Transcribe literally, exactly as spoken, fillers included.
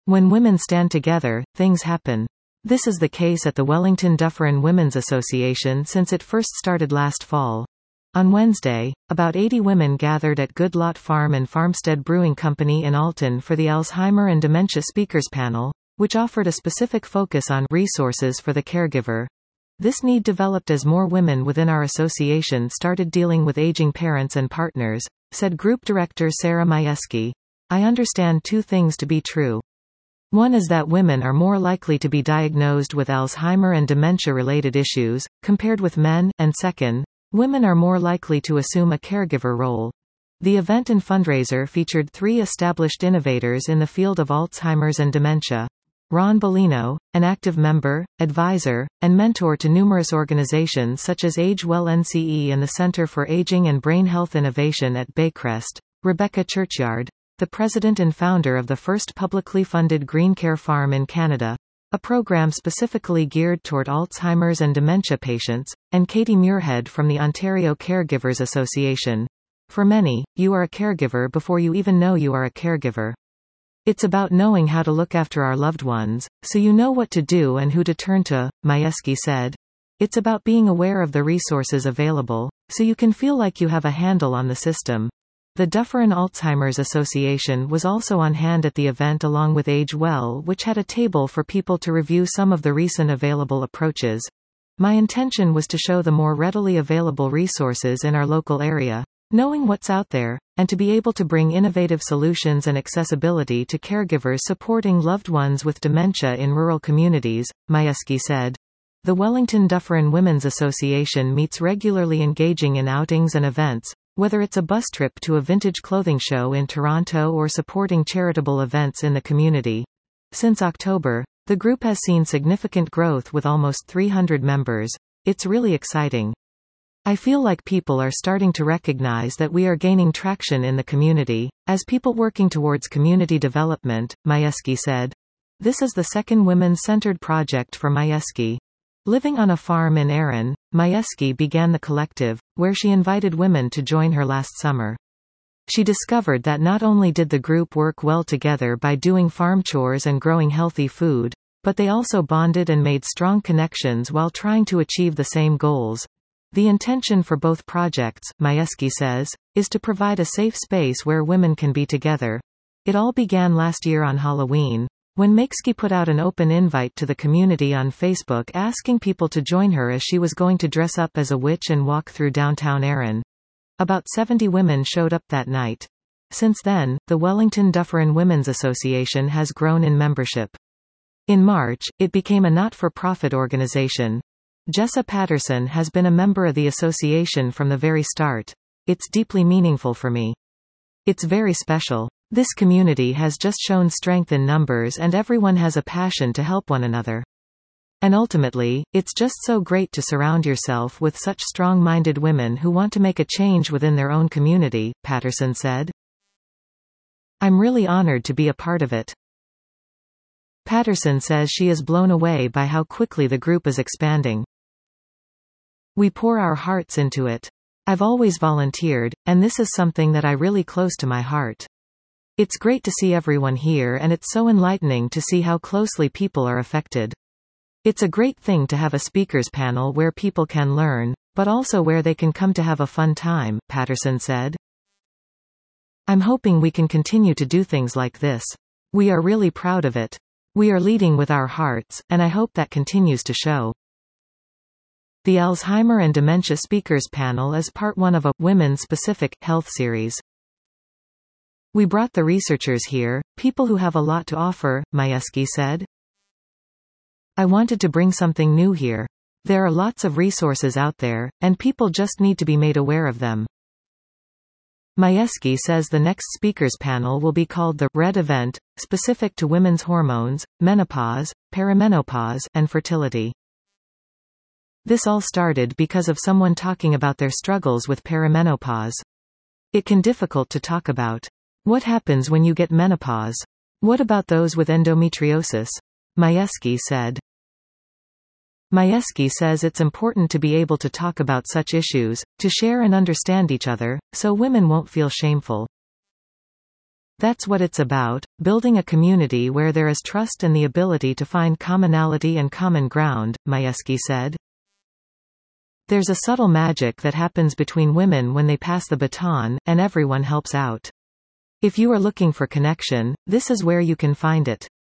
When women stand together, things happen. This is the case at the Wellington Dufferin Women's Association since it first started last fall. On Wednesday, about eighty women gathered at Good Lot Farm and Farmstead Brewing Company in Alton for the Alzheimer and Dementia Speakers Panel, which offered a specific focus on resources for the caregiver. This need developed as more women within our association started dealing with aging parents and partners, said Group Director Sarah Majewski. I understand two things to be true. One is that women are more likely to be diagnosed with Alzheimer and dementia-related issues, compared with men, and second, women are more likely to assume a caregiver role. The event and fundraiser featured three established innovators in the field of Alzheimer's and dementia. Ron Bellino, an active member, advisor, and mentor to numerous organizations such as Age Well N C E and the Center for Aging and Brain Health Innovation at Baycrest. Rebecca Churchyard, the president and founder of the first publicly funded Green Care Farm in Canada, a program specifically geared toward Alzheimer's and dementia patients, and Katie Muirhead from the Ontario Caregivers Association. For many, you are a caregiver before you even know you are a caregiver. It's about knowing how to look after our loved ones, so you know what to do and who to turn to, Majewski said. It's about being aware of the resources available, so you can feel like you have a handle on the system. The Dufferin Alzheimer's Association was also on hand at the event along with Age Well, which had a table for people to review some of the recent available approaches. My intention was to show the more readily available resources in our local area, knowing what's out there, and to be able to bring innovative solutions and accessibility to caregivers supporting loved ones with dementia in rural communities, Majewski said. The Wellington Dufferin Women's Association meets regularly, engaging in outings and events, whether it's a bus trip to a vintage clothing show in Toronto or supporting charitable events in the community. Since October, the group has seen significant growth with almost three hundred members. It's really exciting. I feel like people are starting to recognize that we are gaining traction in the community, as people working towards community development, Majewski said. This is the second women-centered project for Majewski. Living on a farm in Erin, Majewski began the collective, where she invited women to join her last summer. She discovered that not only did the group work well together by doing farm chores and growing healthy food, but they also bonded and made strong connections while trying to achieve the same goals. The intention for both projects, Majewski says, is to provide a safe space where women can be together. It all began last year on Halloween, when Majewski put out an open invite to the community on Facebook asking people to join her as she was going to dress up as a witch and walk through downtown Erin. About seventy women showed up that night. Since then, the Wellington Dufferin Women's Association has grown in membership. In March, it became a not-for-profit organization. Jessa Patterson has been a member of the association from the very start. It's deeply meaningful for me. It's very special. This community has just shown strength in numbers and everyone has a passion to help one another. And ultimately, it's just so great to surround yourself with such strong-minded women who want to make a change within their own community, Patterson said. I'm really honored to be a part of it. Patterson says she is blown away by how quickly the group is expanding. We pour our hearts into it. I've always volunteered, and this is something that I really close to my heart. It's great to see everyone here and it's so enlightening to see how closely people are affected. It's a great thing to have a speakers panel where people can learn, but also where they can come to have a fun time, Patterson said. I'm hoping we can continue to do things like this. We are really proud of it. We are leading with our hearts, and I hope that continues to show. The Alzheimer and Dementia Speakers Panel is part one of a women-specific health series. We brought the researchers here, people who have a lot to offer, Majewski said. I wanted to bring something new here. There are lots of resources out there, and people just need to be made aware of them. Majewski says the next speakers panel will be called the Red Event, specific to women's hormones, menopause, perimenopause, and fertility. This all started because of someone talking about their struggles with perimenopause. It can be difficult to talk about. What happens when you get menopause? What about those with endometriosis? Majewski said. Majewski says it's important to be able to talk about such issues, to share and understand each other, so women won't feel shameful. That's what it's about, building a community where there is trust and the ability to find commonality and common ground, Majewski said. There's a subtle magic that happens between women when they pass the baton, and everyone helps out. If you are looking for connection, this is where you can find it.